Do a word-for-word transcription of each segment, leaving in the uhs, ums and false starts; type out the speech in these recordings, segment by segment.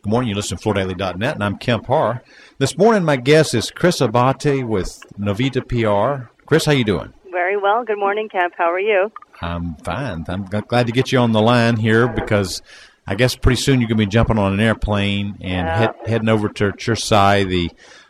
Good morning. You listen to floor daily dot net, and I'm Kemp Harr. This morning, my guest is Chris Abate with Novita P R. Chris, how you doing? Very well. Good morning, Kemp. How are you? I'm fine. I'm g- glad to get you on the line here because I guess pretty soon you're going to be jumping on an airplane and Yeah. head, heading over to Chursai, the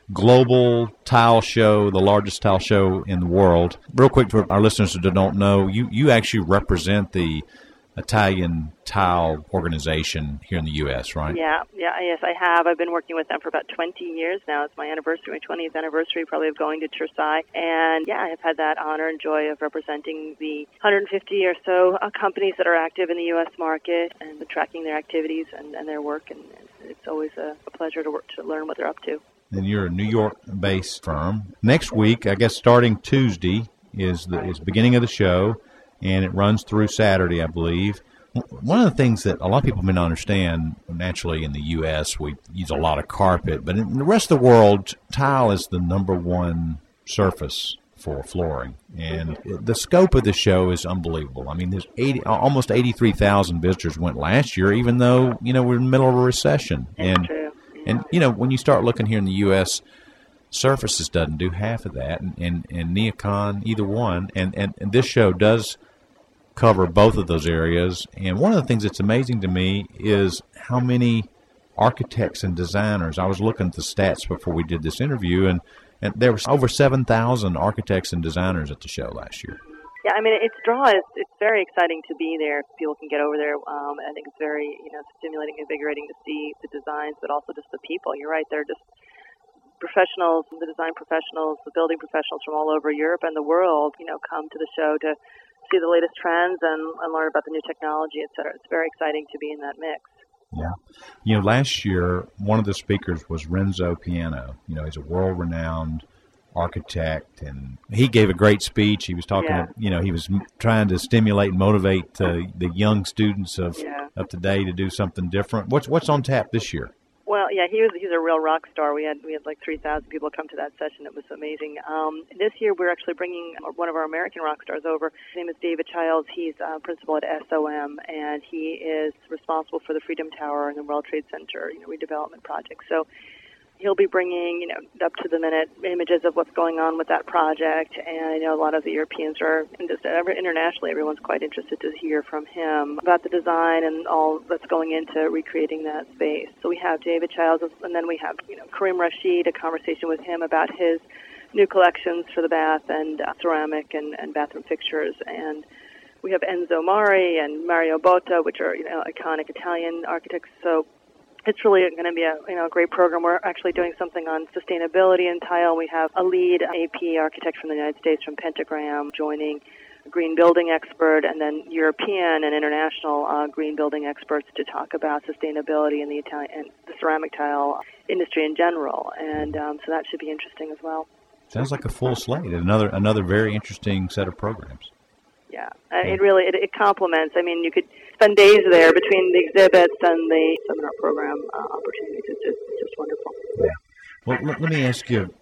global tile show, the largest tile show in the world. Real quick for our listeners that don't know, you, you actually represent the Italian Tile Organization here in the U S, right? Yeah, yeah, yes, I have. I've been working with them for about twenty years now. It's my anniversary, my twentieth anniversary, probably of going to Chursai. And yeah, I've had that honor and joy of representing the one hundred fifty or so uh, companies that are active in the U S market and tracking their activities and, and their work. And it's, it's always a, a pleasure to work to learn what they're up to. And you're a New York-based firm. Next week, I guess starting Tuesday, is the is beginning of the show, and it runs through Saturday, I believe. One of the things that a lot of people may not understand, naturally in the U S we use a lot of carpet, but in the rest of the world, tile is the number one surface for flooring. And the scope of the show is unbelievable. I mean, there's eighty, almost eighty-three thousand visitors went last year, even though, you know, we're in the middle of a recession. And, true. and you know, when you start looking here in the U S, Surfaces doesn't do half of that, and, and, and Neocon, either one. And, and, and this show does cover both of those areas. And one of the things that's amazing to me is how many architects and designers. I was looking at the stats before we did this interview, and, and there was over seven thousand architects and designers at the show last year. Yeah, I mean, its draw is, it's very exciting to be there. People can get over there. Um, I think it's very, you know, stimulating, invigorating to see the designs, but also just the people. You're right, they're just professionals, the design professionals, the building professionals from all over Europe and the world, you know, come to the show to see the latest trends and, and learn about the new technology, et cetera. It's very exciting to be in that mix. Yeah. You know, last year, one of the speakers was Renzo Piano. You know, he's a world-renowned architect, and he gave a great speech. He was talking, Yeah. you know, he was trying to stimulate and motivate uh, the young students of, Yeah. of today to do something different. What's what's on tap this year? Well, yeah, he was he's a real rock star. We had we had like three thousand people come to that session. It was amazing. Um, this year, we're actually bringing one of our American rock stars over. His name is David Childs. He's uh, principal at S O M, and he is responsible for the Freedom Tower and the World Trade Center, you know, redevelopment project. So he'll be bringing, you know, up-to-the-minute images of what's going on with that project. And I know a lot of the Europeans are, and just internationally, everyone's quite interested to hear from him about the design and all that's going into recreating that space. So we have David Childs, and then we have, you know, Karim Rashid, a conversation with him about his new collections for the bath and uh, ceramic and, and bathroom fixtures. And we have Enzo Mari and Mario Botta, which are, you know, iconic Italian architects. So it's really going to be a, you know, a great program. We're actually doing something on sustainability in tile. We have a lead A P architect from the United States, from Pentagram, joining a green building expert, and then European and international uh, green building experts to talk about sustainability in the Italian and the ceramic tile industry in general. And um, so that should be interesting as well. Sounds like a full slate. Another another very interesting set of programs. Yeah, uh, it really it, it complements. I mean, you could spend days there between the exhibits and the seminar program uh, opportunities. It's just, it's just wonderful. Yeah. Well, let, let me ask you.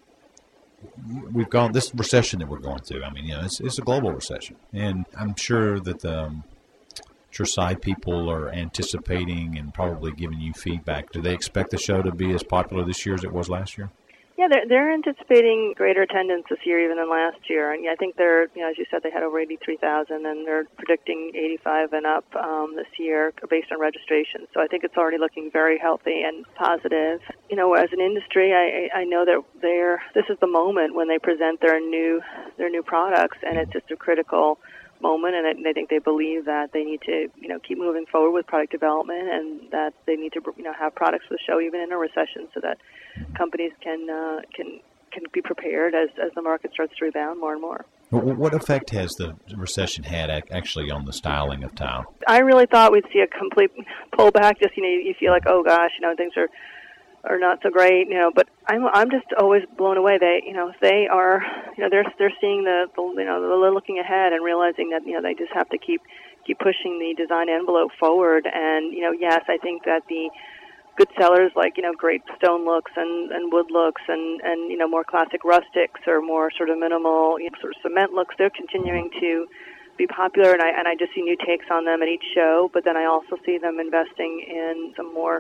We've gone this recession that we're going through. I mean, you know, it's it's a global recession, and I'm sure that the um, Chursai people are anticipating and probably giving you feedback. Do they expect the show to be as popular this year as it was last year? Yeah, they're, they're anticipating greater attendance this year even than last year. And yeah, I think they're, you know, as you said, they had over eighty-three thousand, and they're predicting eighty-five and up um, this year based on registration. So I think it's already looking very healthy and positive. You know, as an industry, I, I know that they're, this is the moment when they present their new their new products, and it's just a critical moment, and I think they believe that they need to, you know, keep moving forward with product development, and that they need to, you know, have products for the show even in a recession, so that companies can uh, can can be prepared as as the market starts to rebound more and more. What effect has the recession had actually on the styling of tile? I really thought we'd see a complete pullback. Just, you know, you feel like, oh gosh, you know, things are are not so great, you know. But I'm I'm just always blown away. They, you know, they are, you know, they're they're seeing the, the you know, they're looking ahead and realizing that, you know, they just have to keep keep pushing the design envelope forward. And, you know, yes, I think that the good sellers like, you know, great stone looks and, and wood looks and, and, you know, more classic rustics or more sort of minimal, you know, sort of cement looks, they're continuing to be popular, and I and I just see new takes on them at each show. But then I also see them investing in some more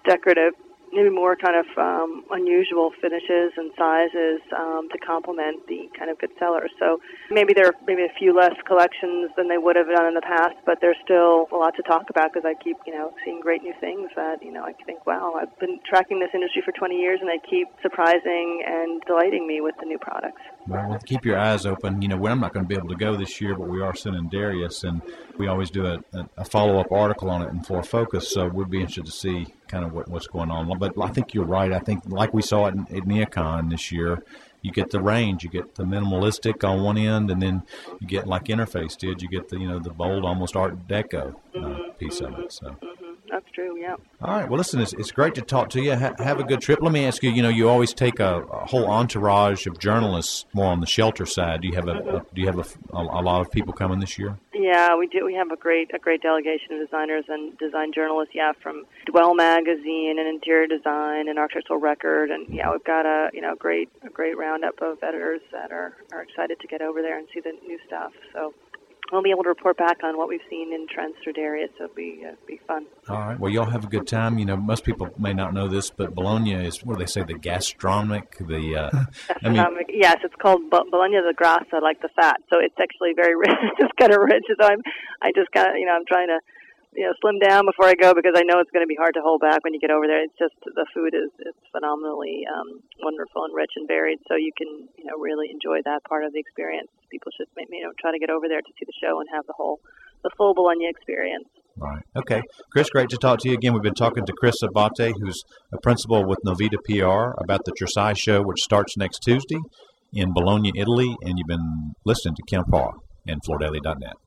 decorative, maybe more kind of um, unusual finishes and sizes um, to complement the kind of good sellers. So maybe there are maybe a few less collections than they would have done in the past, but there's still a lot to talk about because I keep, you know, seeing great new things that, you know, I think, wow, I've been tracking this industry for twenty years and they keep surprising and delighting me with the new products. Well, keep your eyes open. You know, I'm not going to be able to go this year, but we are sending Darius, and we always do a, a follow-up article on it in Flora Focus, so we'd be interested to see kind of what, what's going on. But I think you're right. I think like we saw it in, at NeoCon this year, you get the range, you get the minimalistic on one end, and then you get, like Interface did, you get the, you know, the bold, almost Art Deco uh, mm-hmm. piece of it. So. Mm-hmm. That's true, yeah. All right. Well, listen, it's, it's great to talk to you. Ha- have a good trip. Let me ask you, you know, you always take a, a whole entourage of journalists more on the shelter side. Do you have a, a do you have a, a, a lot of people coming this year? Yeah, we do. We have a great a great delegation of designers and design journalists, yeah, from Dwell Magazine and Interior Design and Architectural Record, and yeah, we've got a, you know, great a great roundup of editors that are, are excited to get over there and see the new stuff. So we'll be able to report back on what we've seen in trends through Darius, so it'll be, uh, be fun. All right. Well, y'all have a good time. You know, most people may not know this, but Bologna is, what do they say, the gastronomic? The uh, I mean, yes, it's called B- Bologna di Grassa, like the fat. So it's actually very rich. It's kind of rich. So I'm, I just kind of, you know, I'm trying to, you know, slim down before I go because I know it's going to be hard to hold back when you get over there. It's just the food is it's phenomenally um, wonderful and rich and varied, so you can, you know, really enjoy that part of the experience. People should, you know, try to get over there to see the show and have the whole, the full Bologna experience. Right. Okay. Chris, great to talk to you again. We've been talking to Chris Abate, who's a principal with Novita P R, about the Tresaille show, which starts next Tuesday in Bologna, Italy, and you've been listening to Kim Parr and Flor Daily dot net.